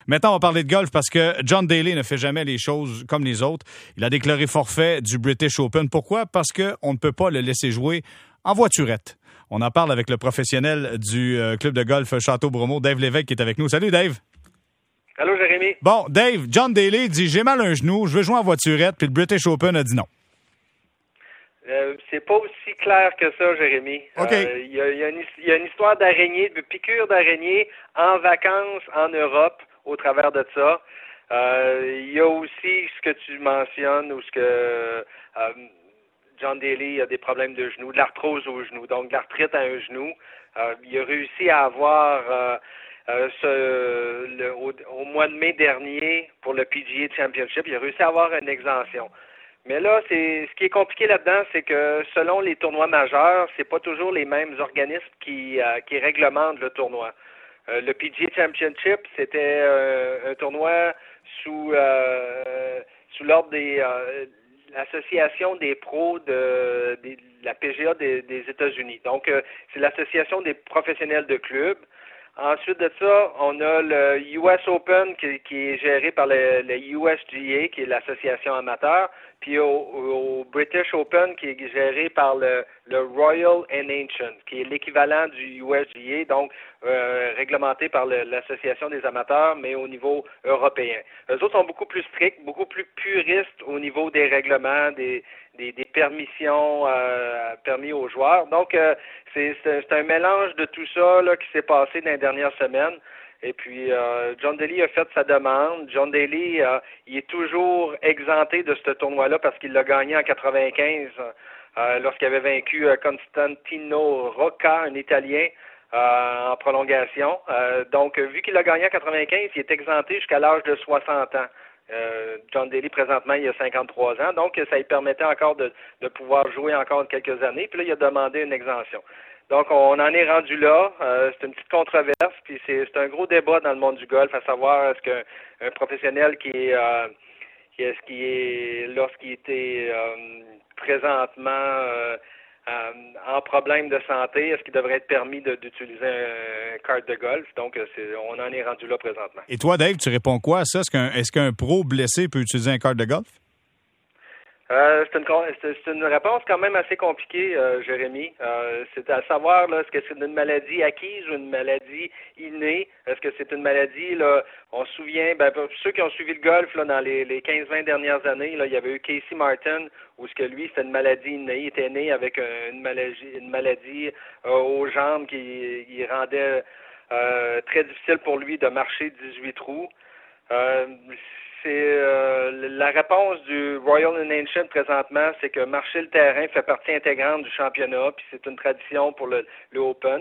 Maintenant, on va parler de golf parce que John Daly ne fait jamais les choses comme les autres. Il a déclaré forfait du British Open. Pourquoi? Parce qu'on ne peut pas le laisser jouer en voiturette. On en parle avec le professionnel du club de golf Château-Bromo, Dave Lévesque, qui est avec nous. Salut, Dave. Allô, Jérémy. Bon, Dave, John Daly dit « J'ai mal à un genou, je veux jouer en voiturette », puis le British Open a dit non. C'est pas aussi clair que ça, Jérémy. OK. Il y a une histoire d'araignée, de piqûre d'araignée en vacances en Europe au travers de ça. Il y a aussi ce que tu mentionnes ou ce que John Daly a des problèmes de genoux, de l'arthrose au genou, donc de l'arthrite à un genou. Il a réussi à avoir au mois de mai dernier pour le PGA Championship, il a réussi à avoir une exemption. Mais là, ce qui est compliqué là-dedans, c'est que selon les tournois majeurs, c'est pas toujours les mêmes organismes qui réglementent le tournoi. Le PGA Championship, c'était un tournoi sous l'ordre des l'association des pros de la PGA des États-Unis. Donc, c'est l'association des professionnels de clubs. Ensuite de ça, on a le US Open qui est géré par le USGA, qui est l'association amateur, puis au British Open qui est géré par le Royal and Ancient, qui est l'équivalent du USGA, donc réglementé par l'association des amateurs, mais au niveau européen. Eux autres sont beaucoup plus stricts, beaucoup plus puristes au niveau des règlements, des permissions permis aux joueurs. Donc, c'est un mélange de tout ça là, qui s'est passé dans les dernières semaines. Et puis, John Daly a fait sa demande. John Daly, il est toujours exempté de ce tournoi-là parce qu'il l'a gagné en 95 lorsqu'il avait vaincu Constantino Rocca, un Italien, en prolongation. Donc, vu qu'il l'a gagné en 95, il est exempté jusqu'à l'âge de 60 ans. John Daly, présentement, il a 53 ans, donc ça lui permettait encore de pouvoir jouer encore quelques années. Puis là, il a demandé une exemption. Donc, on en est rendu là. C'est une petite controverse, puis c'est un gros débat dans le monde du golf, à savoir est-ce qu'un professionnel lorsqu'il était présentement en problème de santé, est-ce qu'il devrait être permis d'utiliser un carte de golf? Donc, on en est rendu là présentement. Et toi, Dave, tu réponds quoi à ça? Est-ce qu'un pro blessé peut utiliser un carte de golf? C'est une réponse quand même assez compliquée, Jérémy. C'est à savoir là, est-ce que c'est une maladie acquise ou une maladie innée? Est-ce que c'est une maladie, là, on se souvient, pour ceux qui ont suivi le golf là, dans les 15-20 dernières années, là, il y avait eu Casey Martin, où ce que lui, c'était une maladie innée, il était né avec une maladie aux jambes qui rendait très difficile pour lui de marcher 18 trous. La réponse du Royal and Ancient présentement, c'est que marcher le terrain fait partie intégrante du championnat, puis c'est une tradition pour le Open.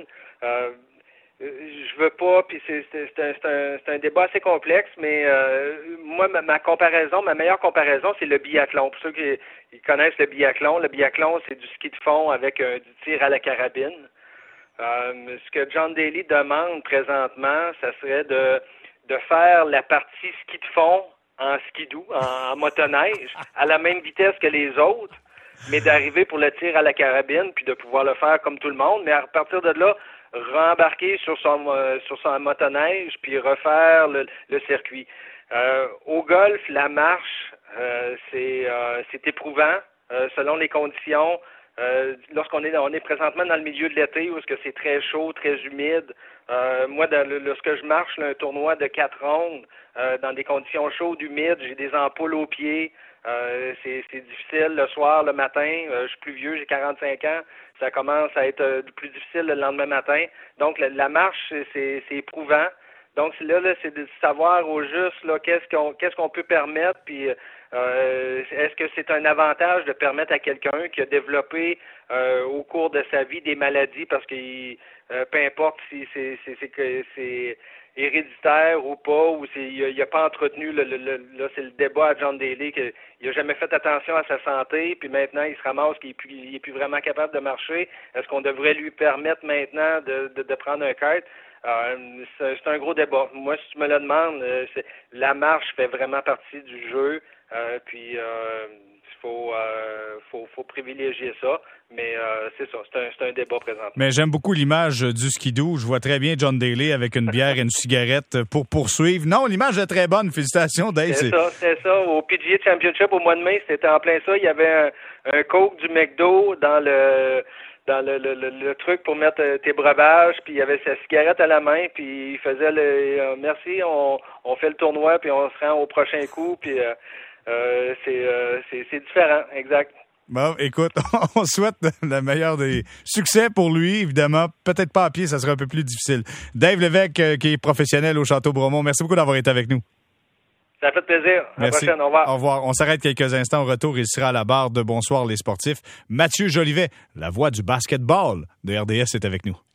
Je veux pas, puis c'est un débat assez complexe, mais moi ma meilleure comparaison, c'est le biathlon. Pour ceux qui connaissent le biathlon c'est du ski de fond avec du tir à la carabine. Ce que John Daly demande présentement, ça serait de faire la partie ski de fond en skidoo, en motoneige, à la même vitesse que les autres, mais d'arriver pour le tir à la carabine, puis de pouvoir le faire comme tout le monde, mais à partir de là, rembarquer sur son motoneige, puis refaire le circuit. Au golf, la marche, c'est éprouvant, selon les conditions. Lorsqu'on est présentement dans le milieu de l'été où est-ce que c'est très chaud, très humide. Moi, lorsque je marche un tournoi de 4 rondes dans des conditions chaudes, humides, j'ai des ampoules aux pieds. C'est difficile le soir, le matin. Je suis plus vieux, j'ai 45 ans. Ça commence à être plus difficile le lendemain matin. Donc, la marche, c'est éprouvant. Donc, là, c'est de savoir au juste là qu'est-ce qu'on peut permettre, puis est-ce que c'est un avantage de permettre à quelqu'un qui a développé au cours de sa vie des maladies, parce que peu importe si c'est héréditaire ou pas, ou il a pas entretenu là c'est le débat à John Daly qu'il a jamais fait attention à sa santé, puis maintenant il se ramasse qu'il est plus vraiment capable de marcher. Est-ce qu'on devrait lui permettre maintenant de prendre un kart? C'est un gros débat. Moi, si tu me le demandes, la marche fait vraiment partie du jeu. Puis faut privilégier ça. Mais c'est ça, c'est un débat présent. Mais j'aime beaucoup l'image du skidoo. Je vois très bien John Daly avec une bière et une cigarette pour poursuivre. Non, l'image est très bonne. Félicitations, Dave. C'était ça. Au PGA Championship au mois de mai, c'était en plein ça. Il y avait un Coke du McDo dans le truc pour mettre tes breuvages, puis il y avait sa cigarette à la main, puis il faisait merci, on fait le tournoi, puis on se rend au prochain coup, puis c'est différent, exact. Bon, écoute, on souhaite le meilleur des succès pour lui, évidemment. Peut-être pas à pied, ça serait un peu plus difficile. Dave Lévesque, qui est professionnel au Château Bromont, merci beaucoup d'avoir été avec nous. Ça fait plaisir. À la prochaine. Au revoir. Au revoir. On s'arrête quelques instants. Au retour, il sera à la barre de Bonsoir les sportifs. Mathieu Jolivet, la voix du basketball de RDS, est avec nous.